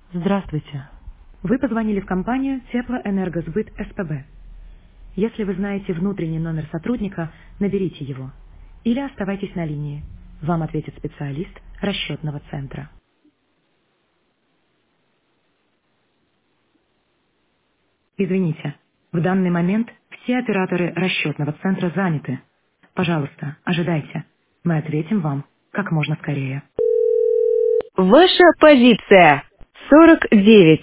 Здравствуйте. Вы позвонили в компанию Теплоэнергосбыт СПБ. Если вы знаете внутренний номер сотрудника, наберите его. Или оставайтесь на линии. Вам ответит специалист расчетного центра. Извините, в данный момент все операторы расчетного центра заняты. Пожалуйста, ожидайте. Мы ответим вам как можно скорее. Ваша позиция 49.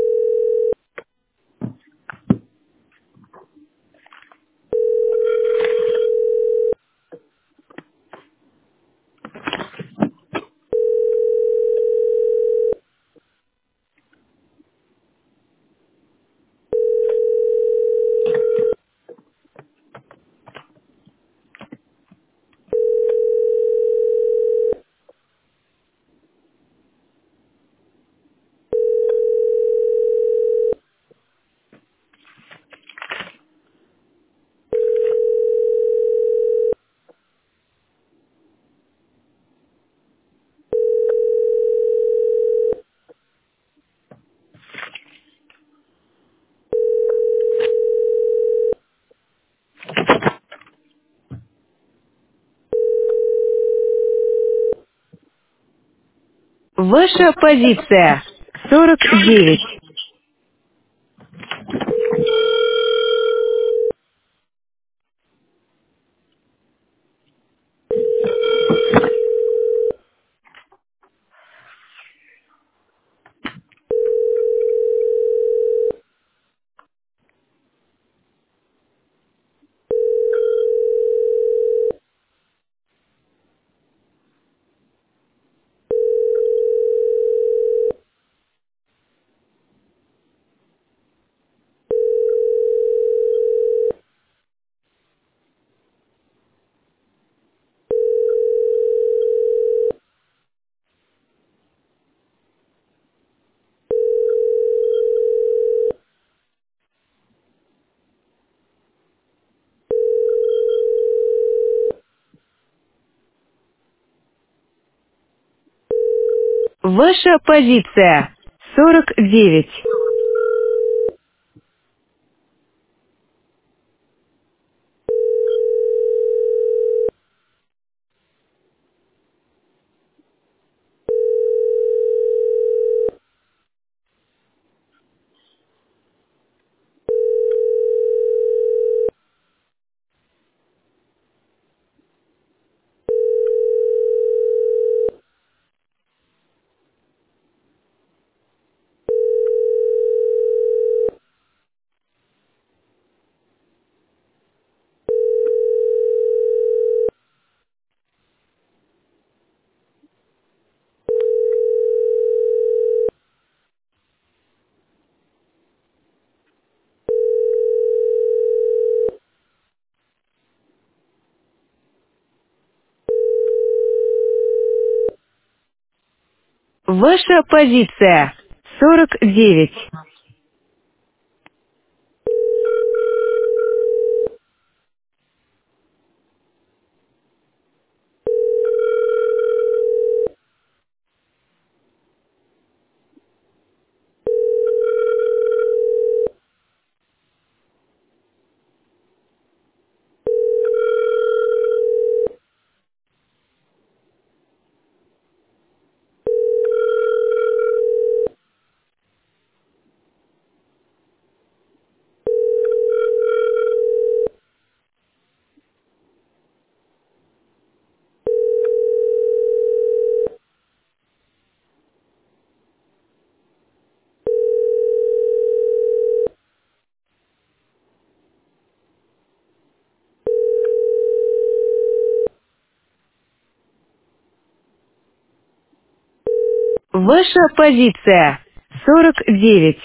Ваша позиция 49. Ваша позиция 49. Ваша позиция 49. Ваша позиция 49.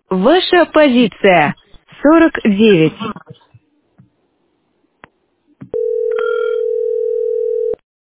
Ваша позиция 49.